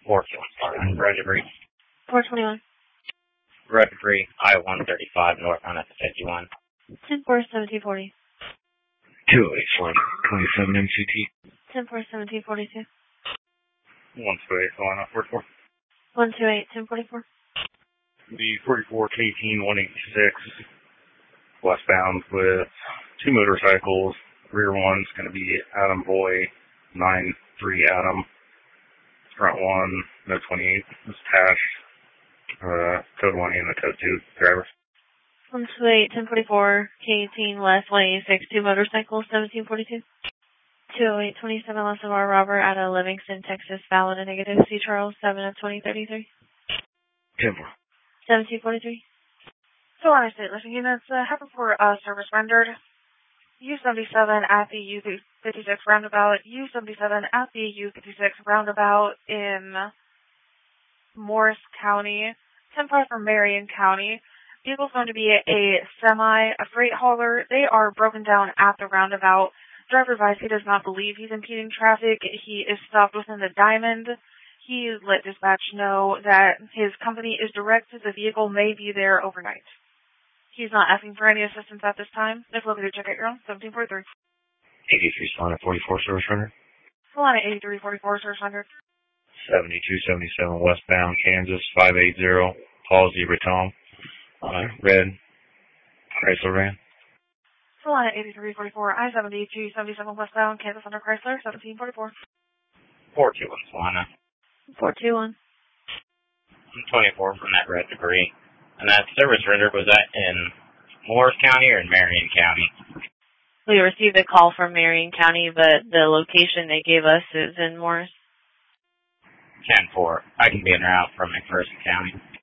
421, red debris. 421. Red debris, I-135 northbound at the 51. 10-4, 1740. 281, 27 MCT. 10-4, 1742. 128, Solana, 44. 128, 1044. The 44 K-18 186 westbound with two motorcycles. Rear one's going to be Adam Boy 93 Adam. Front one, no 28, is Tash. Code 1 and the code 2 drivers. 128, 1044. K18 West 186. Two motorcycles, 1742. 208, 27 Lesomar Robert out of Livingston, Texas. Valid and negative. C. Charles 7 of 2033. 10-4. 1743. So on state listing units, happen for service rendered. U-77 at the U-56 roundabout. U-77 at the U-56 roundabout in Morris County. 10-5 from Marion County. Vehicle's going to be a semi, a freight hauler. They are broken down at the roundabout. Driver advised he does not believe he's impeding traffic. He is stopped within the diamond. He let dispatch know that his company is directed the vehicle may be there overnight. He's not asking for any assistance at this time. If looking to check out your own, 1743. 83 Solana 44 service runner. Solana 8344 service rendered. 7277 westbound Kansas 580 Paul Zebra Tom. Red Chrysler van. Solana 8344 I-7277 westbound Kansas under Chrysler 1744. 421, Solana. 421. 24 from that red debris. And that service render, was that in Morris County or in Marion County? We received a call from Marion County, but the location they gave us is in Morris. 10-4. I can be en route from McPherson County.